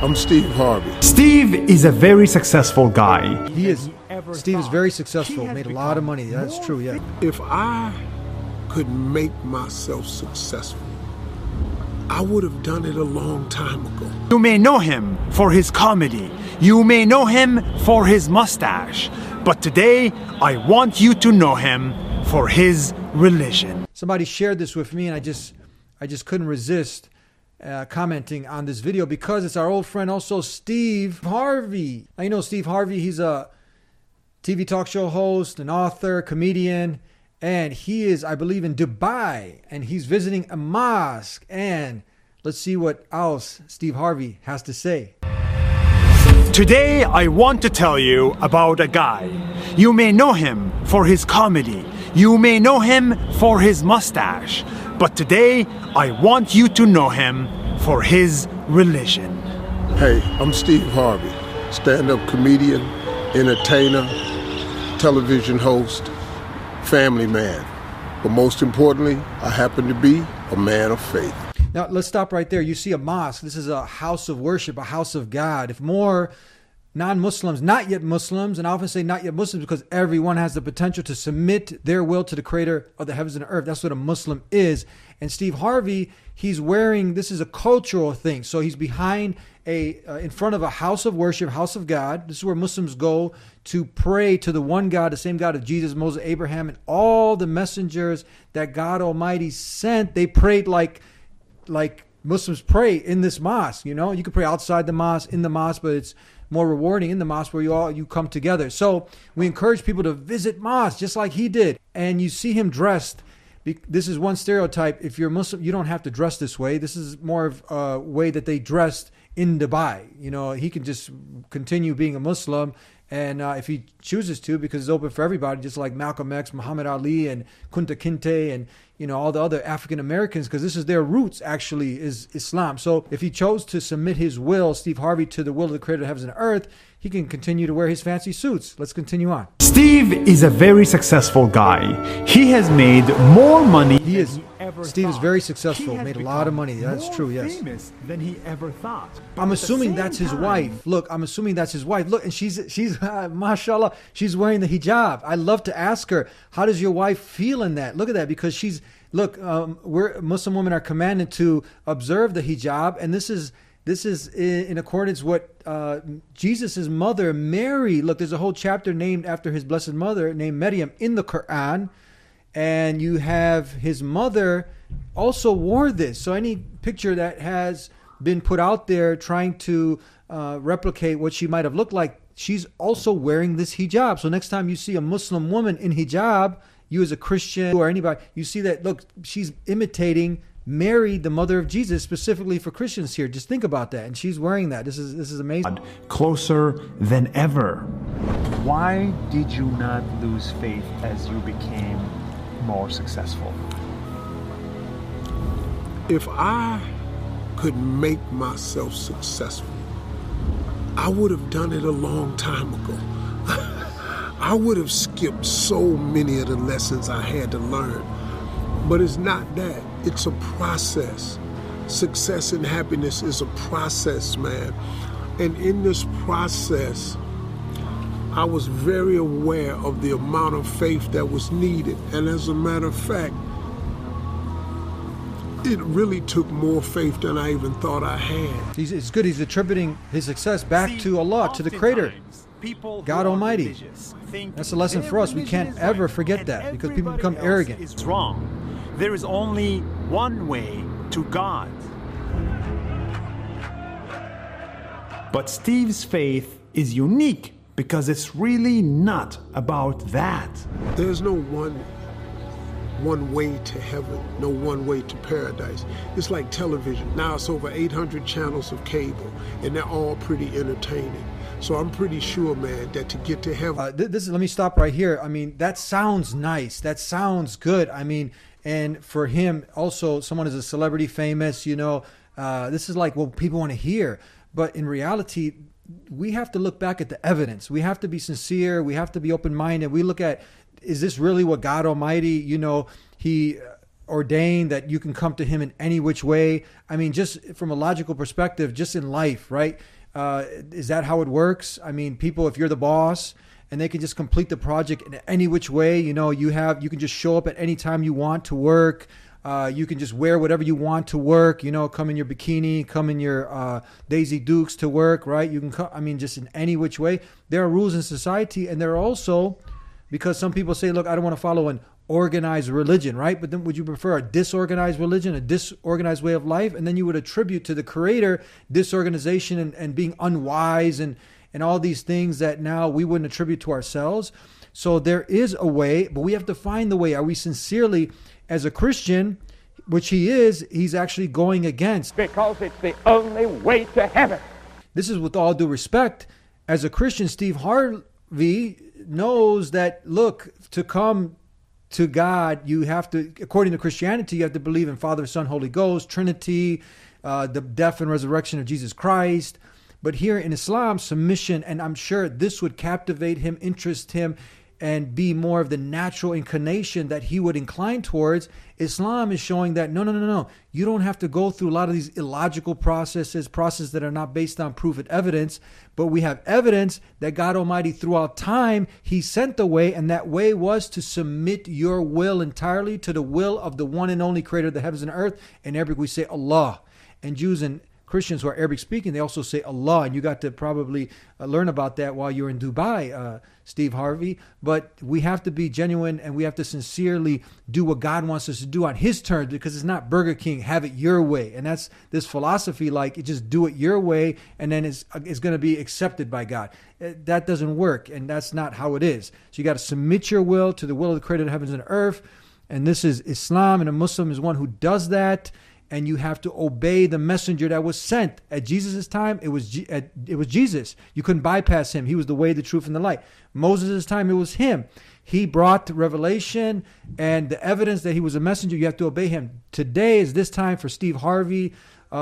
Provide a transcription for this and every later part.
I'm Steve Harvey. Steve is a very successful guy. He is. Steve is very successful, made a lot of money. That's true, yeah. If I could make myself successful, I would have done it a long time ago. You may know him for his comedy. You may know him for his mustache. But today, I want you to know him for his religion. Somebody shared this with me, and I just couldn't resist commenting on this video because it's our old friend also, Steve Harvey. Now, you know Steve Harvey, he's a TV talk show host, an author, comedian, and he is, I believe, in Dubai, and he's visiting a mosque. And let's see what else Steve Harvey has to say. Today, I want to tell you about a guy. You may know him for his comedy. You may know him for his mustache. But today, I want you to know him for his religion. Hey, I'm Steve Harvey, stand-up comedian, entertainer, television host, family man. But most importantly, I happen to be a man of faith. Now, let's stop right there. You see a mosque. This is a house of worship, a house of God. If more non-Muslims, not yet Muslims, and I often say not yet Muslims because everyone has the potential to submit their will to the creator of the heavens and earth. That's what a Muslim is. And Steve Harvey, he's wearing, this is a cultural thing. So he's behind in front of a house of worship, house of God. This is where Muslims go to pray to the one God, the same God of Jesus, Moses, Abraham, and all the messengers that God Almighty sent. They prayed like Muslims pray in this mosque. You know, you could pray outside the mosque, in the mosque, but it's more rewarding in the mosque where you come together. So we encourage people to visit mosques just like he did. And you see him dressed. This is one stereotype. If you're Muslim, you don't have to dress this way. This is more of a way that they dressed in Dubai. You know, he can just continue being a Muslim. And if he chooses to, because it's open for everybody, just like Malcolm X, Muhammad Ali, and Kunta Kinte, and you know all the other African Americans, because this is their roots. Actually, is Islam. So if he chose to submit his will, Steve Harvey, to the will of the Creator of heavens and earth, he can continue to wear his fancy suits. Let's continue on. Steve is a very successful guy. He has made more money. He is. Steve is very successful, made a lot of money. That's true, yes. Famous than he ever thought. I'm assuming that's his wife. Look, I'm assuming that's his wife. Look, and she's mashallah, she's wearing the hijab. I love to ask her, how does your wife feel in that? Look at that, because Muslim women are commanded to observe the hijab, and this is in accordance with what Jesus' mother, Mary. Look, there's a whole chapter named after his blessed mother, named Maryam, in the Quran. And you have his mother also wore this. So any picture that has been put out there trying to replicate what she might have looked like, she's also wearing this hijab. So next time you see a Muslim woman in hijab, you as a Christian or anybody, you see that, look, she's imitating Mary, the mother of Jesus, specifically for Christians here. Just think about that. And she's wearing that. This is amazing. Closer than ever. Why did you not lose faith as you became more successful? If I could make myself successful, I would have done it a long time ago. I would have skipped so many of the lessons I had to learn. But it's not that. It's a process. Success and happiness is a process, man. And in this process, I was very aware of the amount of faith that was needed. And as a matter of fact, it really took more faith than I even thought I had. It's good. He's attributing his success back to Allah, to the Creator, God Almighty. That's a lesson for us. We can't ever forget that, because people become arrogant. It's wrong. There is only one way to God. But Steve's faith is unique because it's really not about that. There's no one way to heaven, no one way to paradise. It's like television. Now it's over 800 channels of cable, and they're all pretty entertaining. So I'm pretty sure, man, that to get to heaven... Let me stop right here. I mean, that sounds nice. That sounds good. I mean, and for him, also, someone is a celebrity, famous, you know, this is like what people want to hear. But in reality, we have to look back at the evidence. We have to be sincere. We have to be open-minded. We look at, is this really what God Almighty, you know, he ordained that you can come to him in any which way. I mean, just from a logical perspective, just in life, right? Is that how it works? I mean, people, if you're the boss and they can just complete the project in any which way, you can just show up at any time you want to work. You can just wear whatever you want to work, come in your bikini, come in your Daisy Dukes to work, right? You can come, just in any which way. There are rules in society, and there are also, because some people say, look, I don't want to follow an organized religion, right? But then would you prefer a disorganized religion, a disorganized way of life? And then you would attribute to the creator disorganization and being unwise and all these things that now we wouldn't attribute to ourselves. So there is a way, but we have to find the way. Are we sincerely, as a Christian, which he is, he's actually going against? Because it's the only way to heaven. This is with all due respect. As a Christian, Steve Harvey knows that, look, to come to God, you have to, according to Christianity, you have to believe in Father, Son, Holy Ghost, Trinity, the death and resurrection of Jesus Christ. But here in Islam, submission, and I'm sure this would captivate him, interest him, and be more of the natural inclination that he would incline towards. Islam is showing that no. You don't have to go through a lot of these illogical processes that are not based on proof and evidence. But we have evidence that God Almighty throughout time, he sent the way, and that way was to submit your will entirely to the will of the one and only creator of the heavens and earth. In Arabic, we say Allah. And Jews and Christians who are Arabic speaking, they also say Allah, and you got to probably learn about that while you're in Dubai, Steve Harvey. But we have to be genuine, and we have to sincerely do what God wants us to do on his terms, because it's not Burger King, have it your way. And that's this philosophy, like you just do it your way, and then it's going to be accepted by God. That doesn't work, and that's not how it is. So you got to submit your will to the will of the creator of the heavens and earth, and this is Islam, and a Muslim is one who does that. And you have to obey the messenger that was sent. At Jesus' time, it was Jesus. You couldn't bypass him. He was the way, the truth, and the light. Moses' time, it was him. He brought revelation and the evidence that he was a messenger. You have to obey him. Today is this time for Steve Harvey.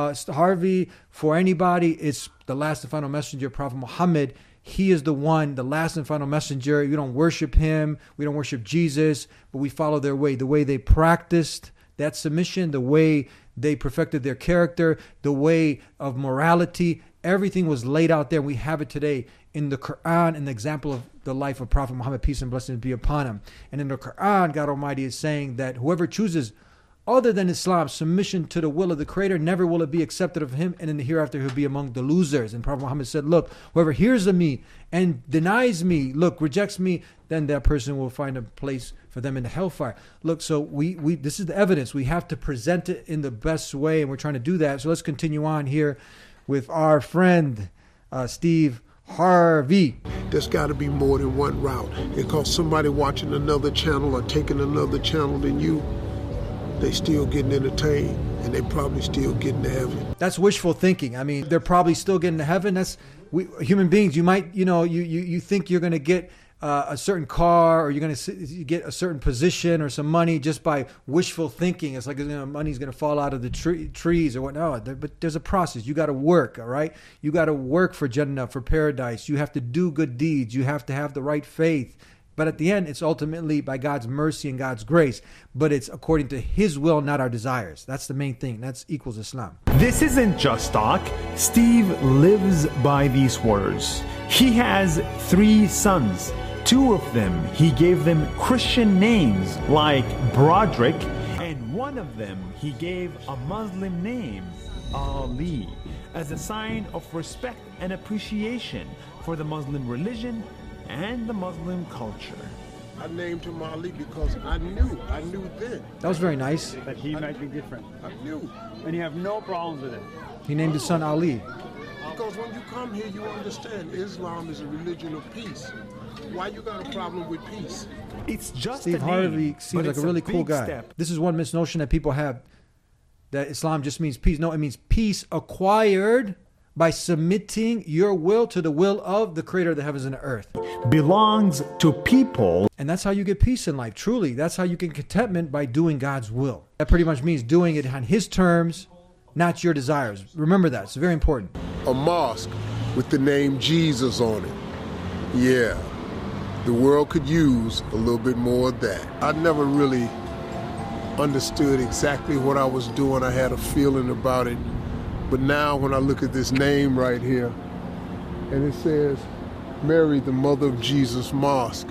For anybody, it's the last and final messenger, Prophet Muhammad. He is the one, the last and final messenger. We don't worship him. We don't worship Jesus, but we follow their way, the way they practiced that submission, the way they perfected their character, the way of morality. Everything was laid out there. We have it today in the Quran, in the example of the life of Prophet Muhammad, peace and blessings be upon him. And in the Quran, God Almighty is saying that whoever chooses other than Islam, submission to the will of the Creator, never will it be accepted of him, and in the hereafter he'll be among the losers. And Prophet Muhammad said, look, whoever hears of me and denies me, rejects me, then that person will find a place for them in the hellfire. Look, so we this is the evidence. We have to present it in the best way, and we're trying to do that. So let's continue on here with our friend, Steve Harvey. There's got to be more than one route. Because somebody watching another channel or taking another channel than you, they still getting entertained, and they probably still getting to heaven. That's wishful thinking. I mean, they're probably still getting to heaven. Human beings. You might, you think you're going to get a certain car, or you're going to get a certain position or some money just by wishful thinking. It's like money's going to fall out of the trees or whatnot. But there's a process. You got to work, all right? You got to work for Jannah, for paradise. You have to do good deeds. You have to have the right faith. But at the end, it's ultimately by God's mercy and God's grace. But it's according to his will, not our desires. That's the main thing. That's equals Islam. This isn't just talk. Steve lives by these words. He has 3 sons. 2 of them, he gave them Christian names like Broderick. And one of them, he gave a Muslim name, Ali, as a sign of respect and appreciation for the Muslim religion and the Muslim culture. I named him Ali because I knew then. That was very nice. That he might be different. I knew. And you have no problems with it. He named his son Ali. Because when you come here, you understand Islam is a religion of peace. Why you got a problem with peace? It's just Steve Harvey seems like a really cool guy. Step. This is one misnotion that people have, that Islam just means peace. No, it means peace acquired by submitting your will to the will of the creator of the heavens and the earth. Belongs to people. And that's how you get peace in life. Truly, that's how you get contentment, by doing God's will. That pretty much means doing it on his terms, not your desires. Remember that. It's very important. A mosque with the name Jesus on it. Yeah, the world could use a little bit more of that. I never really understood exactly what I was doing. I had a feeling about it. But now when I look at this name right here, and it says Mary, the Mother of Jesus Mosque,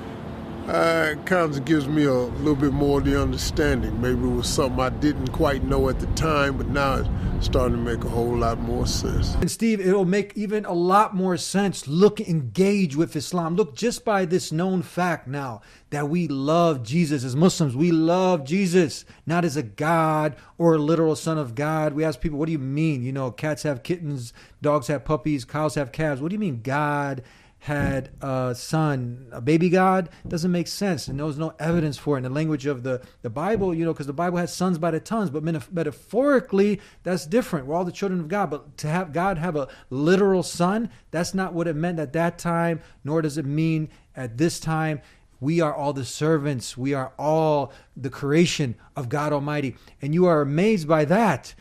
it kind of gives me a little bit more of the understanding. Maybe it was something I didn't quite know at the time, but now it's starting to make a whole lot more sense. And Steve, it'll make even a lot more sense. Look, engage with Islam. Look, just by this known fact now that we love Jesus as Muslims. We love Jesus, not as a God or a literal son of God. We ask people, what do you mean? You know, cats have kittens, dogs have puppies, cows have calves. What do you mean God had a son, a baby God? Doesn't make sense. And there was no evidence for it in the language of the Bible, you know, because the Bible has sons by the tons, but metaphorically, that's different. We're all the children of God, but to have God have a literal son, that's not what it meant at that time, nor does it mean at this time. We are all the servants. We are all the creation of God Almighty. And you are amazed by that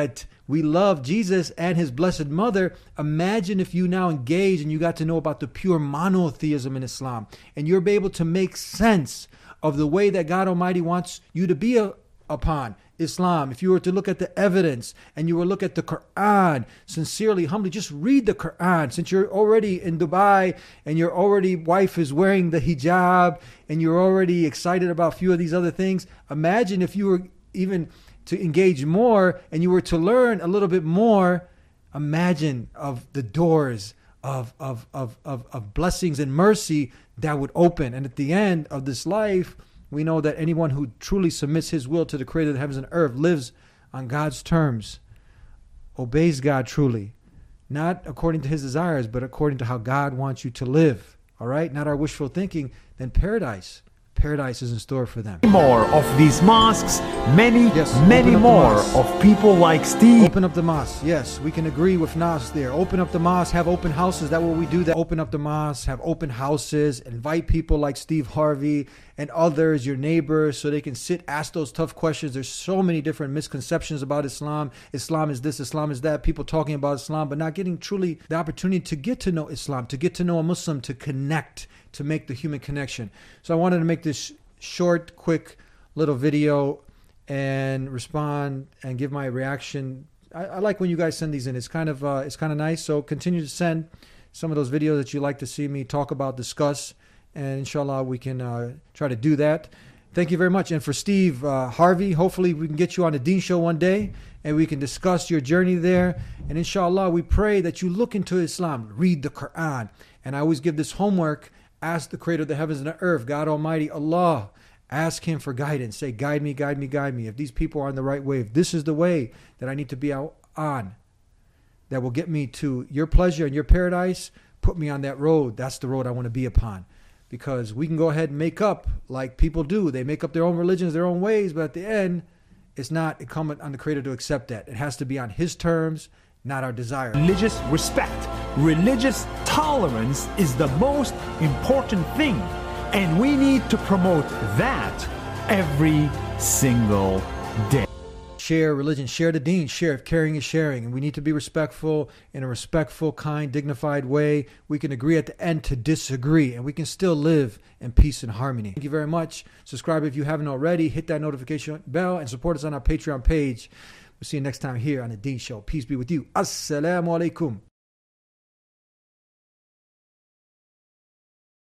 we love Jesus and his blessed mother. Imagine if you now engage and you got to know about the pure monotheism in Islam, and you're able to make sense of the way that God Almighty wants you to be upon Islam. If you were to look at the evidence and you were to look at the Quran, sincerely, humbly, just read the Quran. Since you're already in Dubai and your already wife is wearing the hijab and you're already excited about a few of these other things, imagine if you were even to engage more and you were to learn a little bit more. Imagine of the doors of blessings and mercy that would open. And at the end of this life, we know that anyone who truly submits his will to the creator of the heavens and earth lives on God's terms, obeys God truly, not according to his desires, but according to how God wants you to live. All right? Not our wishful thinking. Then paradise is in store for them. More of these mosques, many more of people like Steve. Open up the mosque. Yes, we can agree with Nas there. Open up the mosque, have open houses. That way we do that. Open up the mosque, have open houses, invite people like Steve Harvey and others, your neighbors, so they can sit, ask those tough questions. There's so many different misconceptions about Islam. Islam is this, Islam is that. People talking about Islam, but not getting truly the opportunity to get to know Islam, to get to know a Muslim, to connect, to make the human connection. So I wanted to make this short, quick little video and respond and give my reaction. I like when you guys send these in. It's kind of nice. So continue to send some of those videos that you like to see me talk about, discuss, and inshallah we can try to do that. Thank you very much. And for Steve Harvey, hopefully we can get you on the Deen Show one day and we can discuss your journey there. And inshallah, we pray that you look into Islam, read the Quran. And I always give this homework. Ask the creator of the heavens and the earth, God Almighty, Allah. Ask him for guidance. Say, guide me, guide me, guide me. If these people are on the right way, if this is the way that I need to be on, that will get me to your pleasure and your paradise, put me on that road. That's the road I want to be upon. Because we can go ahead and make up like people do. They make up their own religions, their own ways, but at the end, it's not incumbent on the creator to accept that. It has to be on his terms, not our desire. Religious respect, religious tolerance is the most important thing. And we need to promote that every single day. Share religion, share the deen, share. If caring is sharing. And we need to be respectful in a respectful, kind, dignified way. We can agree at the end to disagree, and we can still live in peace and harmony. Thank you very much. Subscribe if you haven't already. Hit that notification bell and support us on our Patreon page. We'll see you next time here on The Deen Show. Peace be with you. Assalamu alaikum.